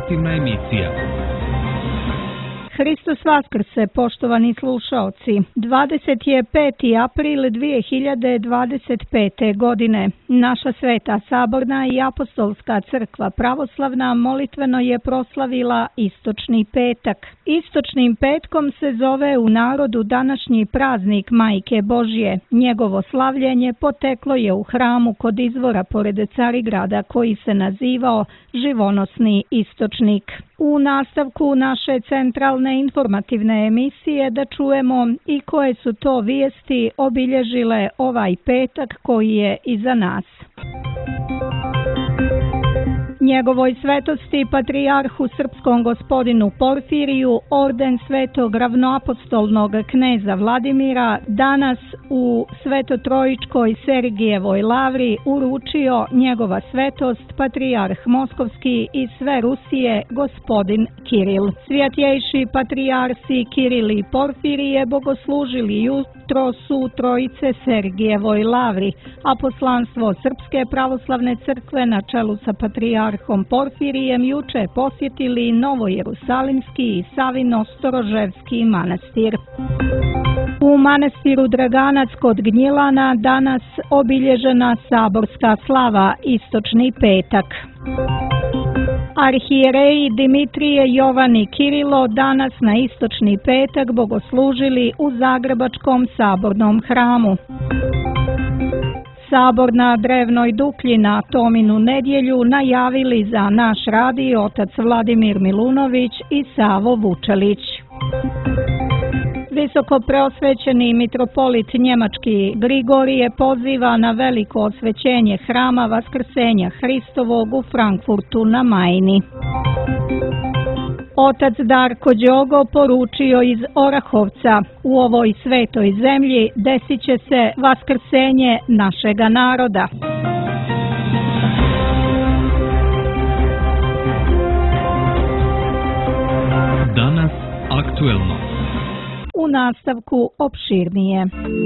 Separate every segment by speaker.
Speaker 1: informativna emisija.
Speaker 2: Hristos Vaskrse, poštovani slušaoci. 25. april 2025. godine. Naša Sveta Saborna i Apostolska crkva pravoslavna molitveno je proslavila Istočni petak. Istočnim petkom se zove u narodu današnji praznik Majke Božje. Njegovo slavljenje poteklo je u hramu kod izvora pored Carigrada koji se nazivao Živonosni istočnik. U nastavku naše centralne informativne emisije da čujemo i koje su to vijesti obilježile ovaj petak koji je iza nas. Njegovoj svetosti patrijarhu srpskom gospodinu Porfiriju orden svetog ravnoapostolnog kneza Vladimira danas u Svetotrojičkoj Sergijevoj lavri uručio njegova svetost patrijarh Moskovski i sve Rusije gospodin Kiril. Svjetjejši patrijarsi Kiril i Porfirije bogoslužili jutro su Trojice Sergijevoj lavri, a poslanstvo Srpske pravoslavne crkve na čelu sa patrijarhom Porfirijem juče posjetili Novojerusalimski i Savino-Storoževski manastir. U manastiru Draganac kod Gnjilana danas obilježena saborska slava Istočni petak. Arhijereji Dimitrije, Jovan i Kirilo danas na Istočni petak bogoslužili u Zagrebačkom sabornom hramu. Sabor na Drevnoj Duklji na Tominu nedjelju najavili za naš radio otac Vladimir Milunović i Savo Vučelić. Visoko preosvećeni mitropolit njemački Grigorije poziva na veliko osvećenje hrama Vaskrsenja Hristovog u Frankfurtu na Majni. Otac Darko Đogo poručio iz Orahovca: u ovoj svetoj zemlji desit će se vaskrsenje našega naroda.
Speaker 1: Danas aktuelno.
Speaker 2: U nastavku opširnije.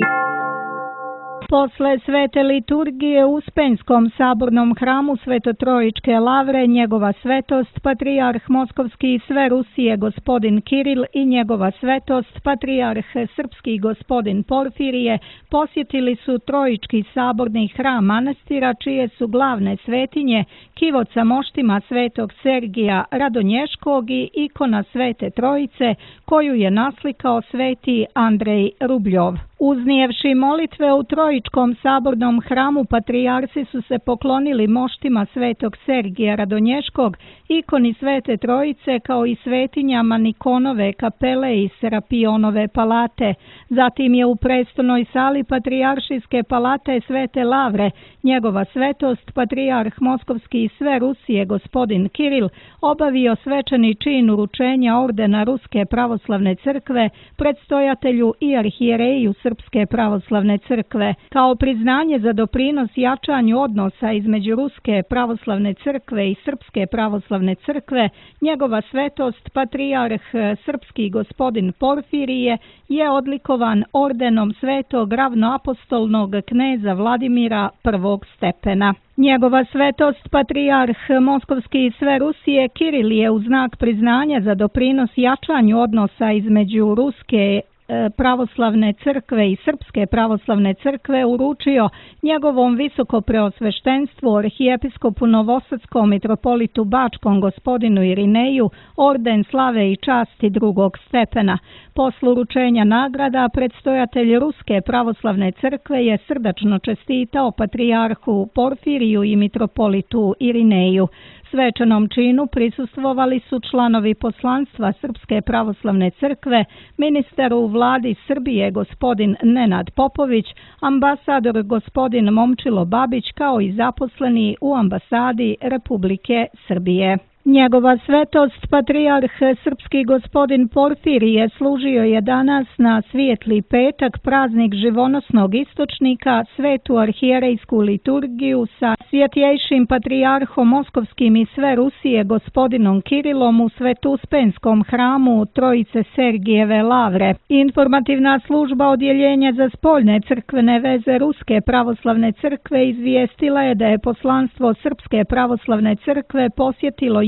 Speaker 2: Posle svete liturgije u Uspenjskom sabornom hramu Svetotrojičke lavre njegova svetost patrijarh Moskovski i sve Rusije gospodin Kiril i njegova svetost patrijarh srpski gospodin Porfirije posjetili su Trojički saborni hram manastira čije su glavne svetinje kivot sa moštima svetog Sergija Radonješkog i ikona Svete Trojice koju je naslikao sveti Andrej Rubljov. Uznijevši molitve u Trojičkom sabornom hramu, patrijarsi su se poklonili moštima svetog Sergija Radonješkog, ikoni Svete Trojice kao i svetinjama Nikonove kapele i Serapionove palate. Zatim je u prestonoj sali patrijaršijske palate Svete Lavre njegova svetost patrijarh Moskovski i sve Rusije gospodin Kiril obavio svečani čin uručenja ordena Ruske pravoslavne crkve predstojatelju i arhijereju Srpske pravoslavne crkve. Kao priznanje za doprinos jačanju odnosa između Ruske pravoslavne crkve i Srpske pravoslavne crkve, njegova svetost patrijarh srpski gospodin Porfirije je odlikovan ordenom svetog ravnoapostolnog kneza Vladimira prvog stepena. Njegova svetost patrijarh Moskovski i sve Rusije Kiril je u znak priznanja za doprinos jačanju odnosa između Ruske pravoslavne crkve i Srpske pravoslavne crkve uručio njegovom visoko preosveštenstvu arhijepiskopu Novosadskom mitropolitu Bačkom gospodinu Irineju orden slave i časti drugog stepena. Posle uručenja nagrada predstojatelj Ruske pravoslavne crkve je srdačno čestitao patrijarhu Porfiriju i mitropolitu Irineju. Svečanom činu prisustvovali su članovi poslanstva Srpske pravoslavne crkve, ministar u vladi Srbije gospodin Nenad Popović, ambasador gospodin Momčilo Babić kao i zaposleni u ambasadi Republike Srbije. Njegova svetost patrijarh srpski gospodin Porfirije služio je danas na svijetli petak praznik živonosnog istočnika svetu arhijerejsku liturgiju sa svjetjejšim patrijarhom Moskovskim i sve Rusije gospodinom Kirilom u Svetuspenskom hramu Trojice Sergijeve lavre. Informativna služba odjeljenja za spoljne crkvene veze Ruske pravoslavne crkve izvijestila je da je poslanstvo Srpske pravoslavne crkve posjetilo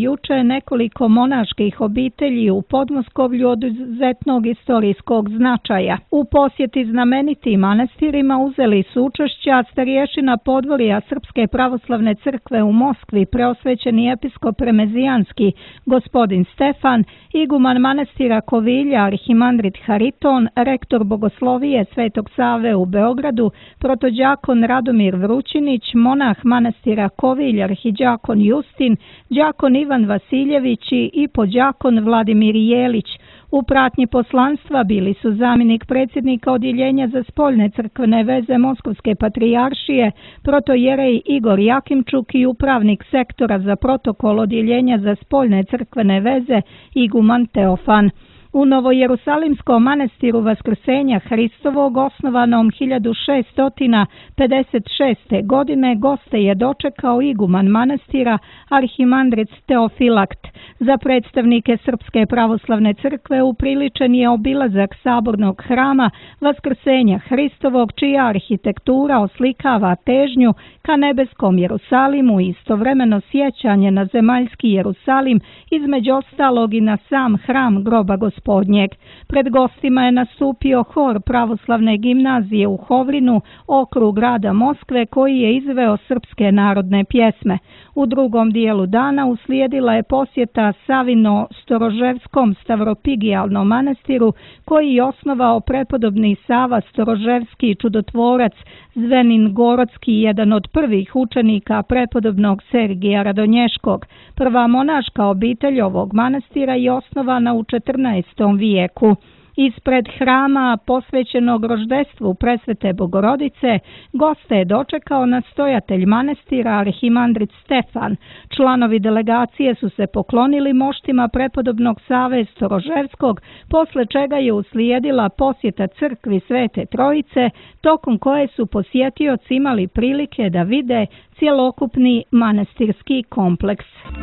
Speaker 2: juče nekoliko monaških obitelji u Podmoskovlju od izuzetnog istorijskog značaja. U posjeti znamenitim manastirima uzeli su učešća starješina podvorja Srpske pravoslavne crkve u Moskvi, preosvećeni episkop Remezijanski gospodin Stefan, iguman manastira Kovilja arhimandrit Hariton, rektor bogoslovije Svetog Save u Beogradu, protođakon Radomir Vrućinić, monah manastira Kovilj arhidžakon Justin, đakon Ivan Vasiljević i podđakon Vladimir Jelić. U pratnji poslanstva bili su zamjenik predsjednika Odjeljenja za spoljne crkvene veze Moskovske patrijaršije, protojerej Igor Jakimčuk i upravnik sektora za protokol Odjeljenja za spoljne crkvene veze iguman Teofan. U Novojerusalimskom manastiru Vaskrsenja Hristovog, osnovanom 1656. godine, goste je dočekao iguman manastira arhimandrit Teofilakt. Za predstavnike Srpske pravoslavne crkve upriličen je obilazak sabornog hrama Vaskrsenja Hristovog, čija arhitektura oslikava težnju ka nebeskom Jerusalimu i istovremeno sjećanje na zemaljski Jerusalim, između ostalog i na sam hram groba Gospodnjeg. Pred gostima je nastupio hor pravoslavne gimnazije u Hovrinu, okrug grada Moskve, koji je izveo srpske narodne pjesme. U drugom dijelu dana uslijedila je posjeta Savino-Storoževskom stavropigijalnom manastiru, koji je osnovao prepodobni Sava Storoževski čudotvorac Zvenin Gorodski, jedan od prvih učenika prepodobnog Sergija Radonješkog. Prva monaška obitelj ovog manastira je osnovana u 14. vijeku. Ispred hrama posvećenog roždestvu Presvete Bogorodice goste je dočekao nastojatelj manastira arhimandrit Stefan. Članovi delegacije su se poklonili moštima prepodobnog Save Storoževskog, posle čega je uslijedila posjeta crkvi Svete Trojice, tokom koje su posjetioci imali prilike da vide cjelokupni manastirski kompleks.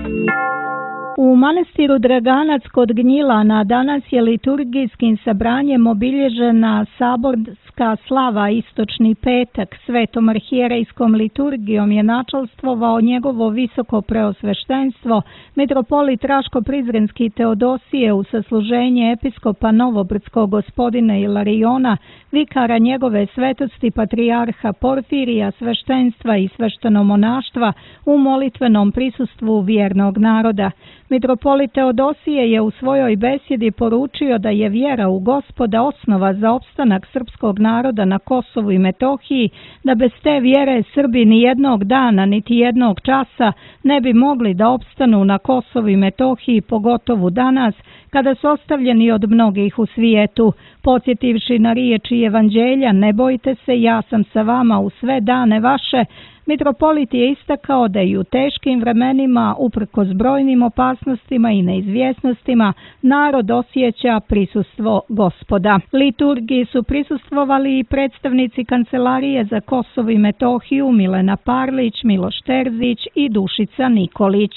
Speaker 2: U manastiru Draganac kod Gnjilana danas je liturgijskim sabranjem obilježena saborska slava Istočni petak. Svetom arhijerejskom liturgijom je načelstvovao njegovo visoko preosveštenstvo metropolit Raško-Prizrenski Teodosije u sasluženje episkopa Novobrdskog gospodina Ilariona, vikara njegove svetosti patrijarha Porfirija, sveštenstva i sveštenomonaštva u molitvenom prisustvu vjernog naroda. Mitropolit Teodosije je u svojoj besjedi poručio da je vjera u Gospoda osnova za opstanak srpskog naroda na Kosovu i Metohiji, da bez te vjere Srbi ni jednog dana niti jednog časa ne bi mogli da opstanu na Kosovu i Metohiji, pogotovo danas kada su ostavljeni od mnogih u svijetu. Podsjetivši na riječi Evanđelja, ne bojte se, ja sam sa vama u sve dane vaše, mitropolit je istakao da i u teškim vremenima, uprkos brojnim opasnostima i neizvjesnostima, narod osjeća prisustvo Gospoda. Liturgiji su prisustvovali i predstavnici Kancelarije za Kosovo i Metohiju Milena Parlić, Miloš Terzić i Dušica Nikolić.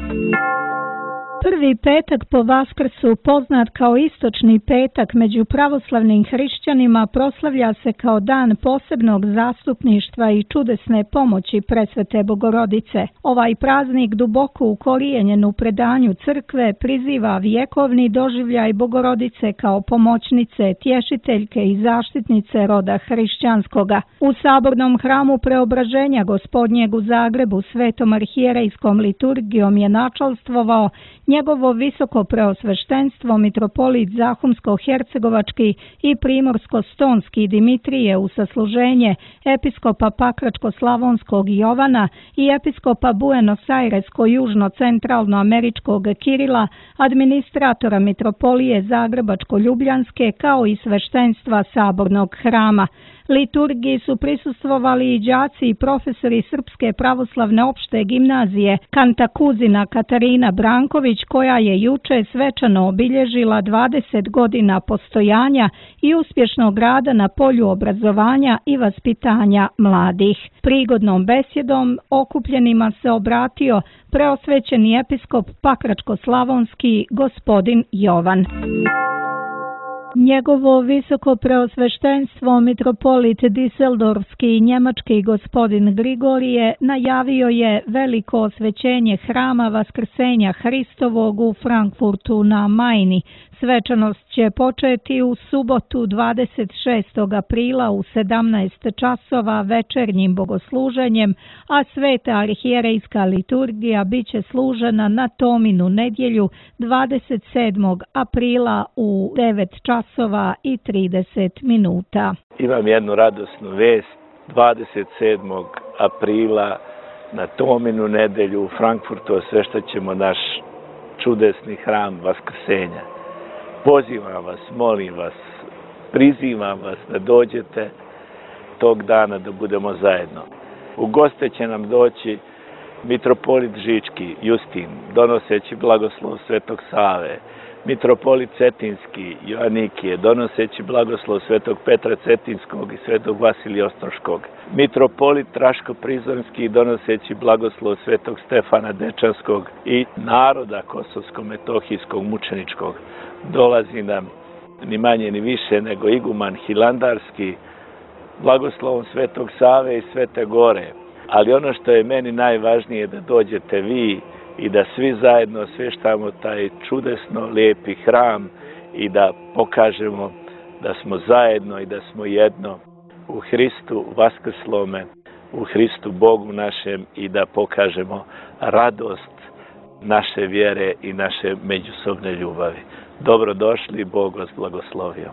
Speaker 2: Prvi petak po Vaskrsu, poznat kao Istočni petak među pravoslavnim hrišćanima, proslavlja se kao dan posebnog zastupništva i čudesne pomoći Presvete Bogorodice. Ovaj praznik, duboko ukorijenjen u predanju crkve, priziva vjekovni doživljaj Bogorodice kao pomoćnice, tješiteljke i zaštitnice roda hrišćanskoga. U sabornom hramu Preobraženja Gospodnjeg u Zagrebu Svetom arhijerejskom liturgijom je načelstvovao njegovo visoko preosveštenstvo mitropolit Zahumsko-hercegovački i Primorsko-stonski Dimitrije u sasluženje episkopa Pakračko-slavonskog Jovana i episkopa Buenos Airesko-južno-centralno-američkog Kirila, administratora mitropolije Zagrebačko-ljubljanske kao i sveštenstva sabornog hrama. Liturgiji su prisustvovali i đaci i profesori Srpske pravoslavne opšte gimnazije Kantakuzina Katarina Branković, koja je juče svečano obilježila 20 godina postojanja i uspješnog rada na polju obrazovanja i vaspitanja mladih. Prigodnom besjedom okupljenima se obratio preosvećeni episkop Pakračko-slavonski gospodin Jovan. Njegovo visoko preosveštenstvo mitropolit Diseldorfski i njemački gospodin Grigorije najavio je veliko osvećenje hrama Vaskrsenja Hristovog u Frankfurtu na Majni. Svečanost će početi u subotu 26. aprila u 17 časova večernjim bogosluženjem, a sveta arhijerejska liturgija bit će služena na Tominu nedjelju 27. aprila u 9 časova i 30 minuta.
Speaker 3: Imam jednu radosnu vest. 27. aprila na Tominu nedjelju u Frankfurtu osveštaćemo naš čudesni hram Vaskrsenja. Pozivam vas, molim vas, prizivam vas da dođete tog dana da budemo zajedno. U goste će nam doći mitropolit Žički Justin, donoseći blagoslov Svetog Save, mitropolit Cetinski Joanikije, donoseći blagoslov Svetog Petra Cetinskog i Svetog Vasilija Ostroškog, mitropolit Raško-Prizorski, donoseći blagoslov Svetog Stefana Dečanskog i naroda Kosovsko-Metohijskog mučeničkog. Dolazi nam ni manje ni više nego iguman Hilandarski, blagoslovom Svetog Save i Svete Gore. Ali ono što je meni najvažnije da dođete vi i da svi zajedno osvještamo taj čudesno lijepi hram i da pokažemo da smo zajedno i da smo jedno u Hristu vaskrslome, u Hristu Bogu našem i da pokažemo radost naše vjere i naše međusobne ljubavi. Dobrodošli, Bog vas blagoslovio.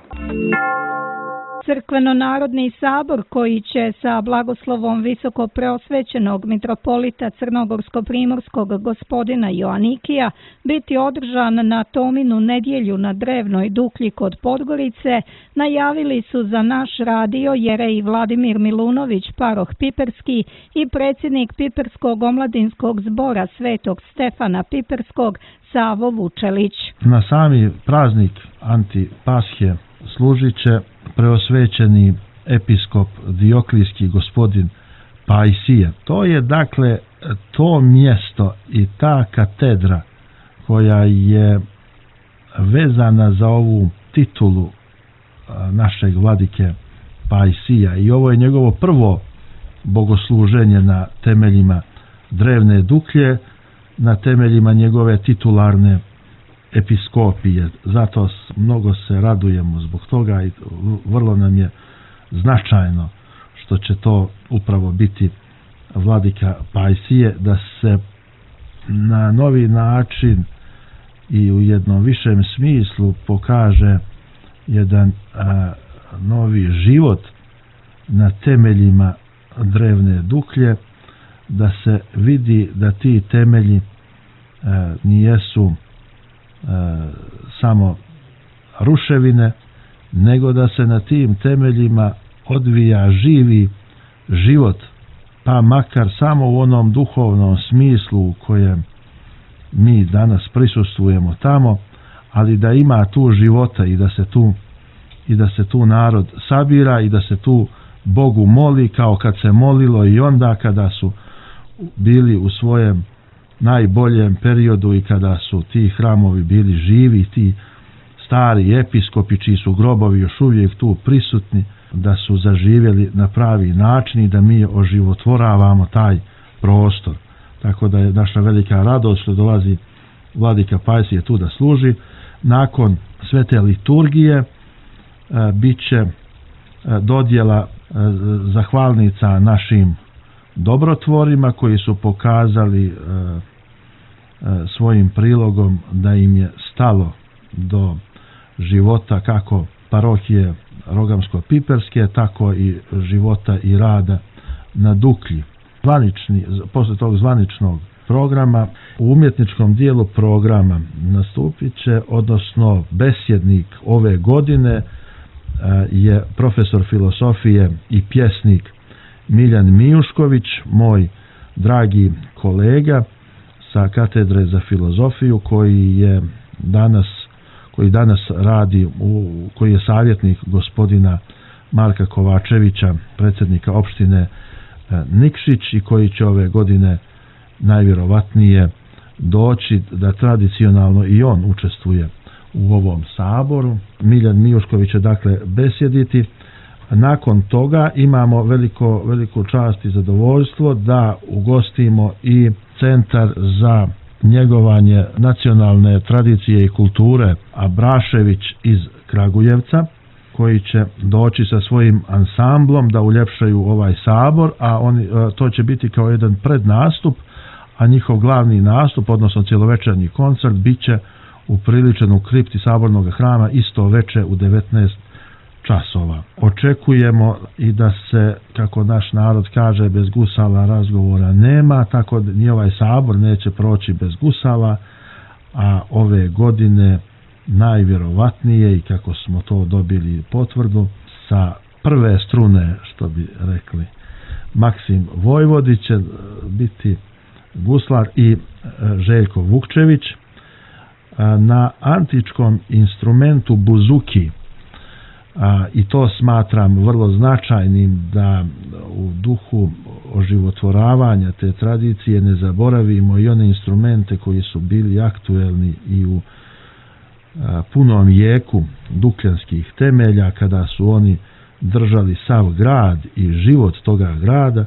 Speaker 2: Crkveno-narodni sabor koji će sa blagoslovom visoko preosvećenog mitropolita Crnogorsko-primorskog gospodina Joanikija biti održan na Tominu nedjelju na Drevnoj Duklji kod Podgorice, najavili su za naš radio jerej Vladimir Milunović, paroh Piperski i predsjednik Piperskog omladinskog zbora Svetog Stefana Piperskog Savo Vučelić.
Speaker 4: Na sami praznik Antipashe služit će preosvećeni episkop Dioklijski gospodin Pajsije. To je dakle to mjesto i ta katedra koja je vezana za ovu titulu našeg vladike Pajsija i ovo je njegovo prvo bogosluženje na temeljima Drevne Duklje, na temeljima njegove titularne episkopije. Zato mnogo se radujemo zbog toga i vrlo nam je značajno što će to upravo biti vladika Pajsije, da se na novi način i u jednom višem smislu pokaže jedan novi život na temeljima Drevne Duklje, da se vidi da ti temelji nijesu samo ruševine, nego da se na tim temeljima odvija živi život, pa makar samo u onom duhovnom smislu u kojem mi danas prisustvujemo tamo, ali da ima tu života i da se tu narod sabira i da se tu Bogu moli kao kad se molilo i onda kada su bili u svojem najboljem periodu i kada su ti hramovi bili živi, ti stari episkopi čiji su grobovi još uvijek tu prisutni, da su zaživjeli na pravi način i da mi oživotvoravamo taj prostor. Tako da je naša velika radost što dolazi vladika Pajsije tu da služi. Nakon svete liturgije bit će dodjela zahvalnica našim dobrotvorima koji su pokazali svojim prilogom da im je stalo do života kako parohije Rogamsko-Piperske, tako i života i rada na Duklji. Posle tog zvaničnog programa, u umjetničkom dijelu programa nastupit će, odnosno besjednik ove godine je profesor filosofije i pjesnik Miljan Mijušković, moj dragi kolega sa katedre za filozofiju koji danas radi, koji je savjetnik gospodina Marka Kovačevića, predsjednika opštine Nikšić i koji će ove godine najvjerovatnije doći da tradicionalno i on učestvuje u ovom saboru. Miljan Mijušković će dakle besjediti. Nakon toga imamo veliko čast i zadovoljstvo da ugostimo i Centar za njegovanje nacionalne tradicije i kulture Abrašević iz Kragujevca, koji će doći sa svojim ansamblom da uljepšaju ovaj sabor, a to će biti kao jedan prednastup, a njihov glavni nastup, odnosno cjelovečernji koncert, bit će upriličen u kripti sabornog hrama isto veče u 19 časova. Očekujemo i da se, kako naš narod kaže, bez gusala razgovora nema, tako da ni ovaj sabor neće proći bez gusala, a ove godine najvjerovatnije, i kako smo to dobili potvrdu, sa prve strune, što bi rekli, Maksim Vojvodić će biti guslar i Željko Vukčević. Na antičkom instrumentu buzuki, i to smatram vrlo značajnim, da u duhu oživotvoravanja te tradicije ne zaboravimo i one instrumente koji su bili aktuelni i u punom jeku dukljanskih temelja, kada su oni držali sav grad i život toga grada.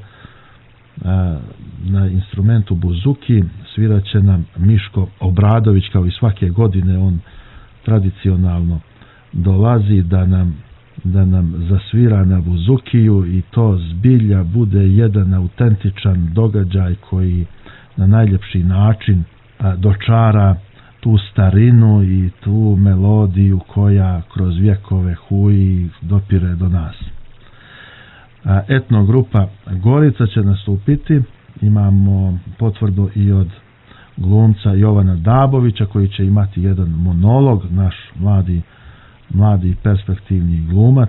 Speaker 4: Na instrumentu buzuki svirat će nam Miško Obradović, kao i svake godine on tradicionalno dolazi da nam zasvira na buzukiju, i to zbilja bude jedan autentičan događaj koji na najljepši način dočara tu starinu i tu melodiju koja kroz vjekove huji dopire do nas. Etnogrupa Gorica će nastupiti. Imamo potvrdu i od glumca Jovana Dabovića, koji će imati jedan monolog, naš mladi perspektivni glumac.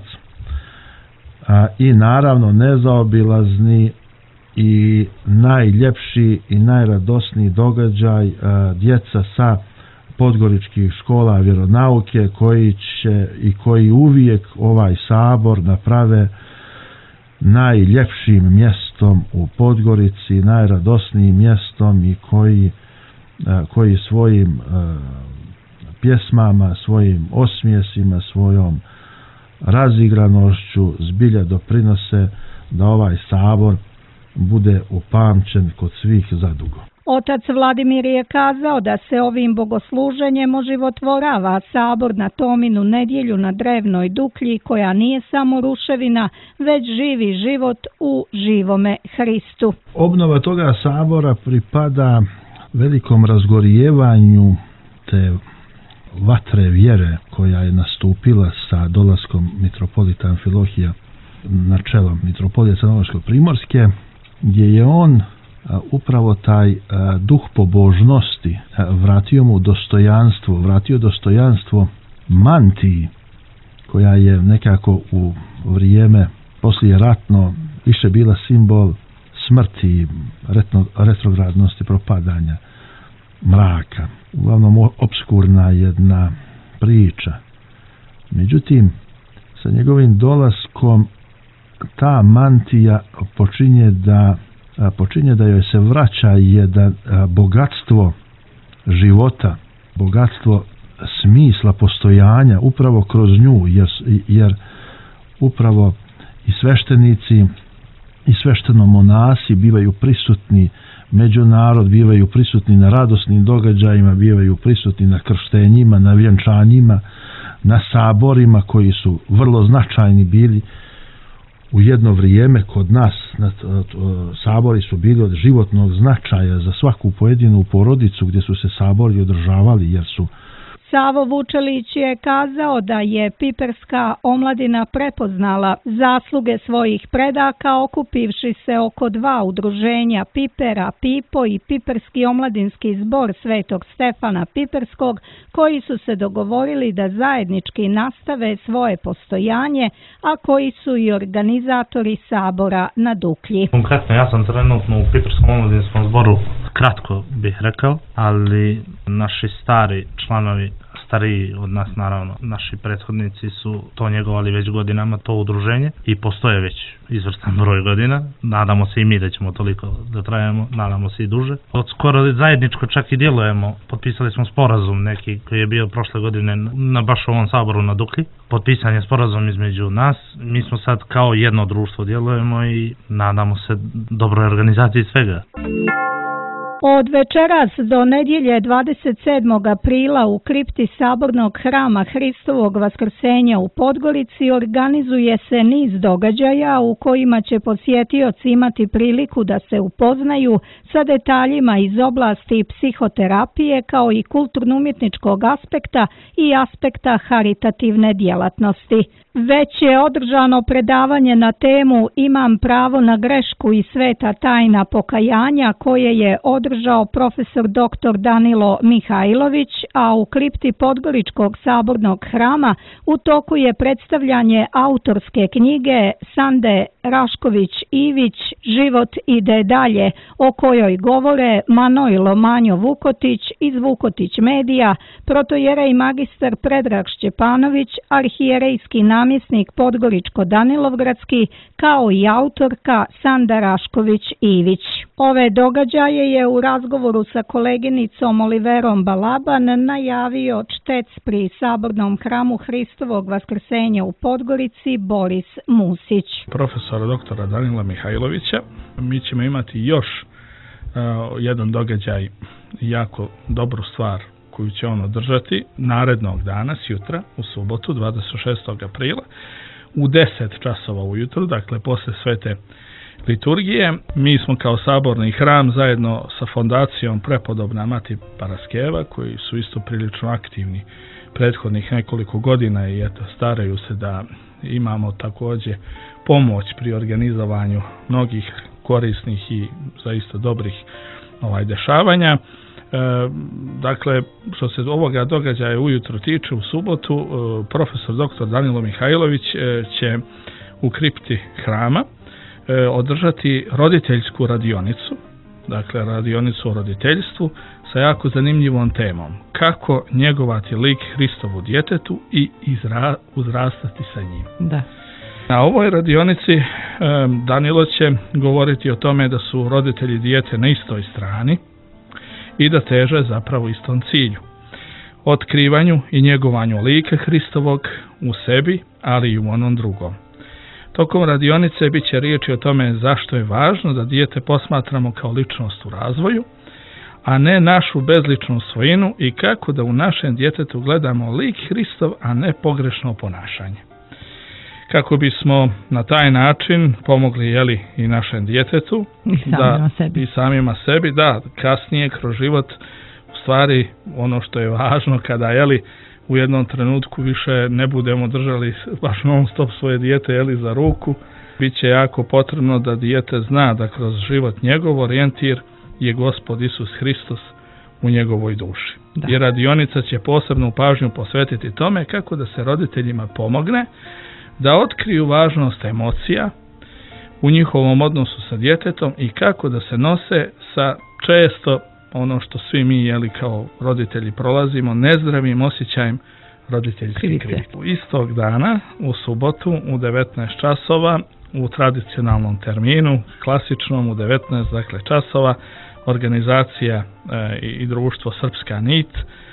Speaker 4: I naravno nezaobilazni i najljepši i najradosniji događaj, djeca sa podgoričkih škola vjeronauke, koji uvijek ovaj sabor naprave najljepšim mjestom u Podgorici, najradosnijim mjestom, i koji svojim pjesmama, svojim osmijesima, svojom razigranošću zbilja doprinose da ovaj sabor bude upamćen kod svih zadugo.
Speaker 2: Otac Vladimir je kazao da se ovim bogosluženjem oživotvorava sabor na Tominu nedjelju na drevnoj duklji, koja nije samo ruševina, već živi život u živome Hristu.
Speaker 4: Obnova toga sabora pripada velikom razgorijevanju te vatre vjere koja je nastupila sa dolaskom mitropolita Amfilohija na čelo mitropolije Crnogorsko-primorske, gdje je on upravo taj duh pobožnosti vratio mu dostojanstvo mantiji, koja je nekako u vrijeme poslije ratno više bila simbol smrti, retrogradnosti, propadanja, mraka. Uglavnom obskurna jedna priča. Međutim, sa njegovim dolaskom ta mantija počinje da joj se vraća jedan bogatstvo života, bogatstvo smisla postojanja upravo kroz nju, jer upravo i sveštenici i sveštenomonasi bivaju prisutni među narod, bivaju prisutni na radosnim događajima, bivaju prisutni na krštenjima, na vjenčanjima, na saborima koji su vrlo značajni bili u jedno vrijeme kod nas. Sabori su bili od životnog značaja za svaku pojedinu porodicu gdje su se sabori održavali, jer su
Speaker 2: Savo Vučelić je kazao da je piperska omladina prepoznala zasluge svojih predaka okupivši se oko dva udruženja Pipera, Pipo i Piperski omladinski zbor Svetog Stefana Piperskog, koji su se dogovorili da zajednički nastave svoje postojanje, a koji su i organizatori sabora na Duklji.
Speaker 5: Konkretno, ja sam trenutno u Piperskom omladinskom zboru, kratko bih rekao, ali naši stari članovi stariji od nas, naravno. Naši prethodnici su to njegovali već godinama, to udruženje, i postoje već izvrstan broj godina. Nadamo se i mi da ćemo toliko da trajemo, nadamo se i duže. Od skoro zajedničko čak i djelujemo. Potpisali smo sporazum neki koji je bio prošle godine na baš ovom saboru na Duklji. Potpisan je sporazum između nas. Mi smo sad kao jedno društvo djelujemo i nadamo se dobroj organizaciji svega.
Speaker 2: Od večeras do nedjelje 27. aprila u kripti Sabornog hrama Hristovog Vaskrsenja u Podgorici organizuje se niz događaja u kojima će posjetioci imati priliku da se upoznaju sa detaljima iz oblasti psihoterapije kao i kulturno-umjetničkog aspekta i aspekta haritativne djelatnosti. Već je održano predavanje na temu Imam pravo na grešku i sveta tajna pokajanja koje je održao profesor dr. Danilo Mihajlović, a u kripti Podgoričkog sabornog hrama u toku je predstavljanje autorske knjige Sande Rašković-Ivić Život ide dalje, o kojoj govore Manojlo Manjo Vukotić iz Vukotić Medija, protojerej magistar Predrag Šćepanović, arhijerejski namjesnik Podgoričko-Danilovgradski, kao i autorka Sanda Rašković-Ivić. Ove događaje je u razgovoru sa koleginicom Oliverom Balaban najavio čtec pri Sabornom hramu Hristovog Vaskrsenja u Podgorici Boris Musić.
Speaker 6: Profesora doktora Danila Mihajlovića. Mi ćemo imati još jedan događaj, jako dobru stvar koju će on održati narednog dana, jutra, u subotu, 26. aprila, u 10 časova ujutru, dakle posle svete liturgije. Mi smo kao saborni hram zajedno sa fondacijom Prepodobna Mati Paraskeva, koji su isto prilično aktivni prethodnih nekoliko godina i eto, staraju se da imamo također pomoć pri organizovanju mnogih korisnih i zaista dobrih dešavanja. Dakle, što se ovoga događaja ujutro tiče, u subotu, profesor dr. Danilo Mihajlović će u kripti hrama održati roditeljsku radionicu, dakle radionicu o roditeljstvu sa jako zanimljivom temom. Kako njegovati lik Hristovu djetetu i uzrastati sa njim. Da. Na ovoj radionici Danilo će govoriti o tome da su roditelji dijete na istoj strani i da teže zapravo istom cilju. Otkrivanju i njegovanju lika Hristovog u sebi, ali i u onom drugom. Tokom radionice bit će riječi o tome zašto je važno da dijete posmatramo kao ličnost u razvoju, a ne našu bezličnu svojinu, i kako da u našem djetetu gledamo lik Hristov, a ne pogrešno ponašanje. Kako bismo na taj način pomogli i našem djetetu i samima sebi, da kasnije kroz život u stvari ono što je važno kada u jednom trenutku više ne budemo držali baš non stop svoje dijete za ruku, bit će jako potrebno da dijete zna da kroz život njegov orijentir je Gospod Isus Hristos u njegovoj duši. Da. I radionica će posebnu pažnju posvetiti tome kako da se roditeljima pomogne da otkriju važnost emocija u njihovom odnosu sa djetetom i kako da se nose sa često ono što svi mi kao roditelji prolazimo, nezdravim osjećajem roditeljske krivice. Istog dana, u subotu, u 19 časova, u tradicionalnom terminu, klasičnom u 19 časova, organizacija i društvo Srpska nit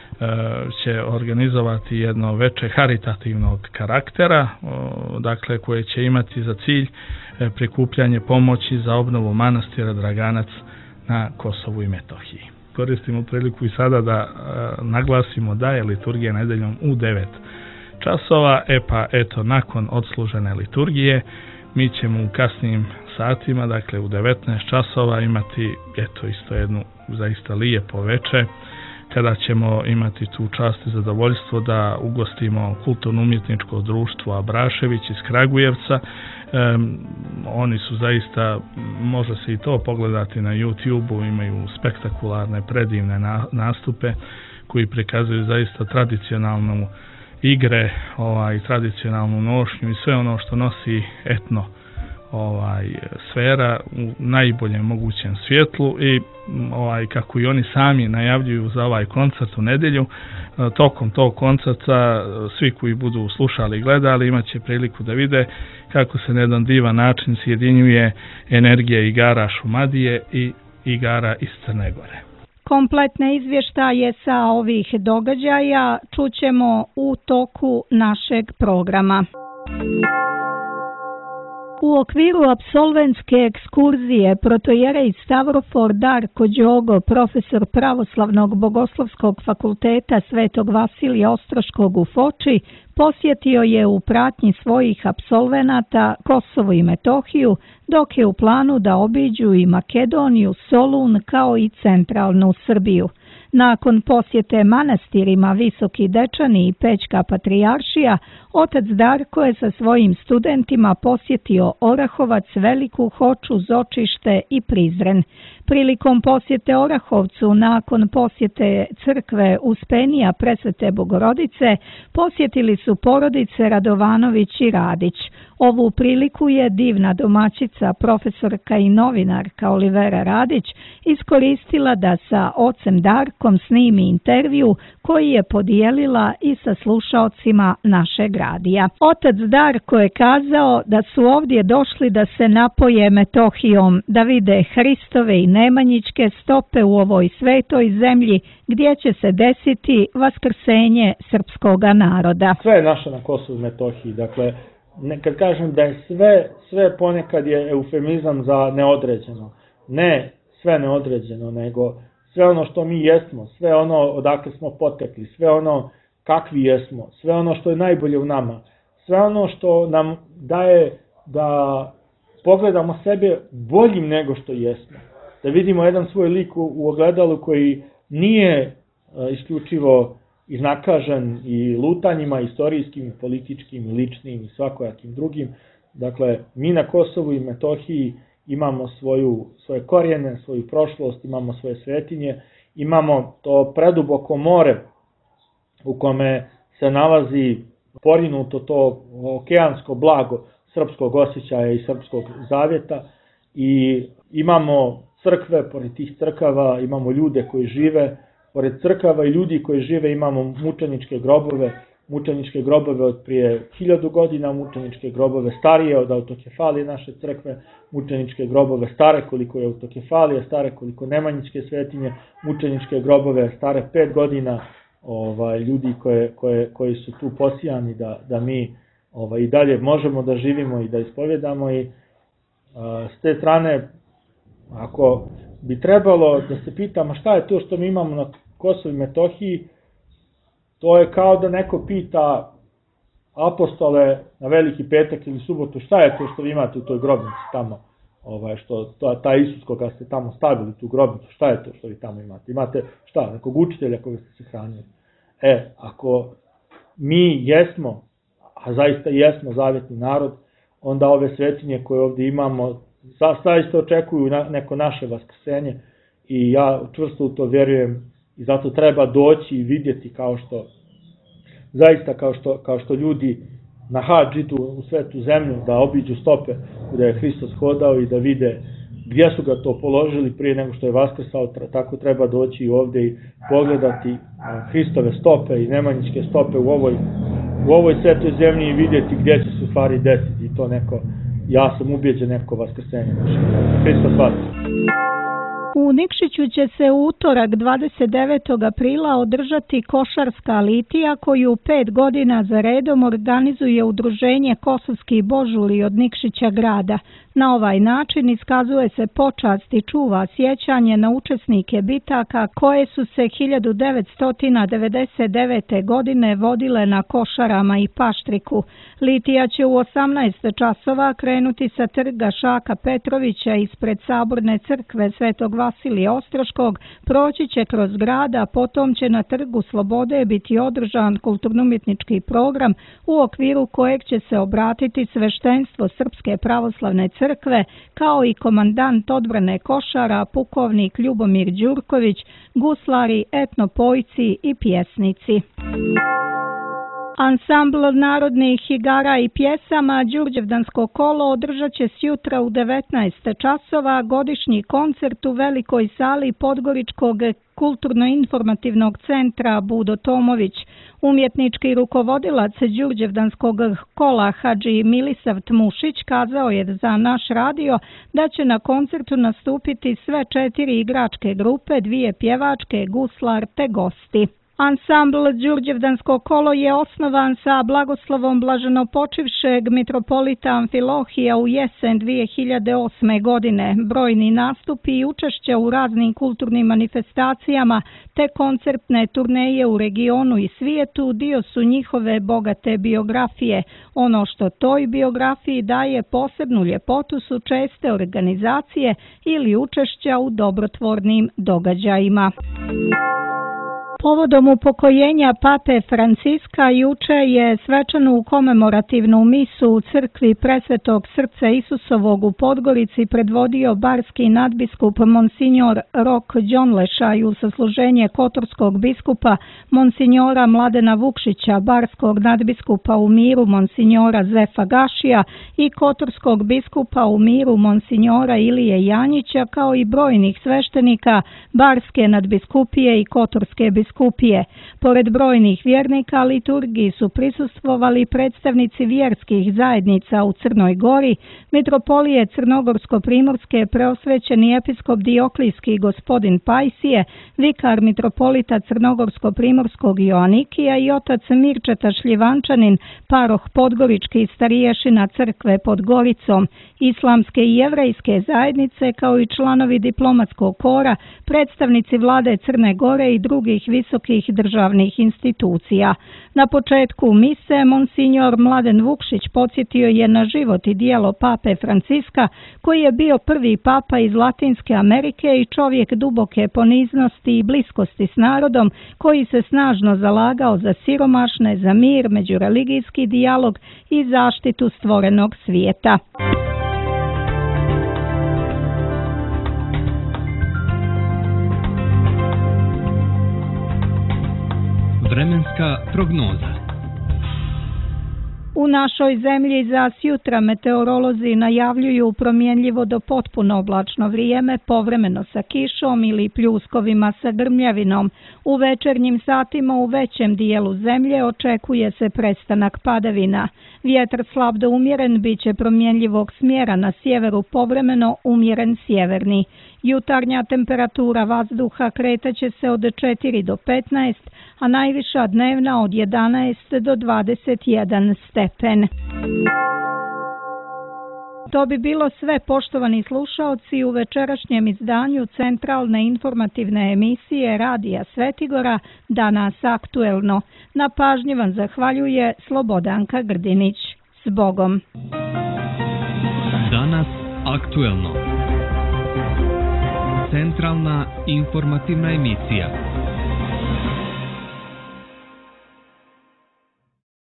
Speaker 6: će organizovati jedno veče haritativnog karaktera, dakle koje će imati za cilj prikupljanje pomoći za obnovu manastira Draganac na Kosovu i Metohiji. Koristimo priliku i sada da naglasimo da je liturgija nedeljom u 9 časova, nakon odslužene liturgije mi ćemo u kasnijim satima, dakle u 19 časova imati isto jednu zaista lijepo veče, kada ćemo imati tu čast i zadovoljstvo da ugostimo kulturno-umjetničko društvo Abrašević iz Kragujevca. Oni su zaista, može se i to pogledati na YouTube-u, imaju spektakularne, predivne nastupe koji prikazuju zaista tradicionalnu igre i tradicionalnu nošnju i sve ono što nosi etno sfera u najboljem mogućem svjetlu i kako i oni sami najavljuju za ovaj koncert u nedjelju, tokom tog koncerta svi koji budu slušali i gledali imat će priliku da vide kako se na jedan divan način sjedinjuje energija igara Šumadije i igara iz Crne Gore.
Speaker 2: Kompletne izvještaje sa ovih događaja čućemo u toku našeg programa. U okviru apsolventske ekskurzije protojerej Stavrofor Darko Đogo, profesor Pravoslavnog bogoslovskog fakulteta Svetog Vasilija Ostroškog u Foči, posjetio je u pratnji svojih apsolvenata Kosovo i Metohiju, dok je u planu da obiđu i Makedoniju, Solun kao i centralnu Srbiju. Nakon posjete manastirima Visoki Dečani i Pećka Patrijaršija, otac Darko je sa svojim studentima posjetio Orahovac, Veliku Hoču, Zočište i Prizren. Prilikom posjete Orahovcu, nakon posjete crkve Uspenija Presvete Bogorodice, posjetili su porodice Radovanović i Radić. Ovu priliku je divna domaćica, profesorka i novinarka Olivera Radić iskoristila da sa ocem Darkom snimi intervju koji je podijelila i sa slušaocima našeg radija. Otac Darko je kazao da su ovdje došli da se napoje Metohijom, da vide Hristove i Nemanjićke stope u ovoj svetoj zemlji gdje će se desiti vaskrsenje srpskoga naroda.
Speaker 7: Sve je naše na Kosovu i Metohiji, dakle, kad kažem da je sve ponekad je eufemizam za neodređeno. Ne sve neodređeno, nego sve ono što mi jesmo, sve ono odakle smo potekli, sve ono kakvi jesmo, sve ono što je najbolje u nama, sve ono što nam daje da pogledamo sebe boljim nego što jesmo. Da vidimo jedan svoj lik u ogledalu koji nije isključivo iznakažen i lutanjima istorijskim, političkim, ličnim i svakojakim drugim. Dakle, mi na Kosovu i Metohiji imamo svoje korijene, svoju prošlost, imamo svoje svetinje, imamo to preduboko more u kome se nalazi porinuto to okeansko blago srpskog osjećaja i srpskog zavjeta i imamo crkve, pored tih crkava imamo ljude koji žive, pored crkava i ljudi koji žive imamo mučeničke grobove od prije 1000 godina, mučeničke grobove starije od autokefalije naše crkve, mučeničke grobove stare koliko je autokefalije, stare koliko Nemanjićke svetinje, mučeničke grobove stare 5 godina, ljudi koji su tu posijani da mi i dalje možemo da živimo i da ispovjedamo i s te strane ako bi trebalo da se pitamo šta je to što mi imamo na Kosovu i Metohiji, to je kao da neko pita apostole na Veliki petak ili subotu šta je to što vi imate u toj grobnici tamo, taj Isus koga ste tamo stavili tu grobnicu, šta je to što vi tamo imate? Imate šta, nekog učitelja koga ste se hranili? Ako mi jesmo, a zaista jesmo zavjetni narod, onda ove svetinje koje ovdje imamo zaista očekuju neko naše vaskrsenje i ja čvrsto u to vjerujem i zato treba doći i vidjeti kao što ljudi na hadž idu u svetu zemlju da obiđu stope gdje je Hristos hodao i da vide gdje su ga to položili prije nego što je vaskrsao, tako treba doći i ovdje i pogledati Hristove stope i Nemanjićke stope u ovoj svetoj zemlji i vidjeti gdje će se u stvari desiti i to neko, ja sam ubijeđen, neko vaskrsenje. Hristos vaskrse.
Speaker 2: U Nikšiću će se u utorak 29. aprila održati košarska litija koju 5 godina za redom organizuje udruženje Kosovski božuli od Nikšića grada. Na ovaj način iskazuje se počast i čuva sjećanje na učesnike bitaka koje su se 1999. godine vodile na Košarama i Paštriku. Litija će u 18 časova krenuti sa trga Šaka Petrovića ispred Saborne crkve Svetog Vasilija Ostroškog, proći će kroz grad, a potom će na Trgu Slobode biti održan kulturno-umjetnički program u okviru kojeg će se obratiti sveštenstvo Srpske pravoslavne crkve, kao i komandant odbrane Košara, pukovnik Ljubomir Đurković, guslari, etnopojci i pjesnici. Ansambl narodnih igara i pjesama Đurđevdansko kolo održat će sjutra u 19 časova godišnji koncert u velikoj sali Podgoričkog kulturno-informativnog centra Budo Tomović. Umjetnički rukovodilac Đurđevdanskog kola Hadži Milisavt Mušić kazao je za naš radio da će na koncertu nastupiti sve 4 igračke grupe, 2 pjevačke, guslar te gosti. Ansambl Đurđevdansko kolo je osnovan sa blagoslovom blaženopočivšeg mitropolita Amfilohija u jesen 2008. godine. Brojni nastupi i učešće u raznim kulturnim manifestacijama te koncertne turneje u regionu i svijetu dio su njihove bogate biografije. Ono što toj biografiji daje posebnu ljepotu su česte organizacije ili učešća u dobrotvornim događajima. Povodom upokojenja pape Franciska juče je svečanu komemorativnu misu u crkvi Presvetog srca Isusovog u Podgorici predvodio barski nadbiskup Monsignor Rok Đonleša i u sasluženje kotorskog biskupa Monsignora Mladena Vukšića, barskog nadbiskupa u miru Monsignora Zefa Gašija i kotorskog biskupa u miru Monsignora Ilije Janjića, kao i brojnih sveštenika barske nadbiskupije i kotorske biskupije. Pored brojnih vjernika, liturgiji su prisustvovali predstavnici vjerskih zajednica u Crnoj Gori, mitropolije Crnogorsko-primorske preosvećeni episkop Dioklijski gospodin Pajsije, vikar mitropolita Crnogorsko-primorskog Joanikija i otac Mirčeta Šljivančanin, paroh Podgorički stariješina crkve pod Goricom, islamske i jevrejske zajednice, kao i članovi diplomatskog kora, predstavnici vlade Crne Gore i drugih visokih državnih institucija. Na početku mise Monsignor Mladen Vukšić podsjetio je na život i djelo pape Franciska, koji je bio prvi papa iz Latinske Amerike i čovjek duboke poniznosti i bliskosti s narodom, koji se snažno zalagao za siromašne, za mir, međureligijski dijalog i zaštitu stvorenog svijeta.
Speaker 1: Vremenska prognoza.
Speaker 2: U našoj zemlji za sjutra meteorolozi najavljuju promjenljivo do potpuno oblačno vrijeme, povremeno sa kišom ili pljuskovima sa grmljavinom. U večernjim satima u većem dijelu zemlje očekuje se prestanak padavina. Vjetar slab do umjeren bit će promjenljivog smjera, na sjeveru povremeno umjeren sjeverni. Jutarnja temperatura vazduha kretaće se od 4 do 15, a najviša dnevna od 11 do 21 stepen. To bi bilo sve, poštovani slušaoci, u večerašnjem izdanju centralne informativne emisije Radija Svetigora Danas aktuelno. Na pažnji vam zahvaljuje Slobodanka Grdinić. S Bogom!
Speaker 1: Danas aktuelno. Centralna informativna emisija.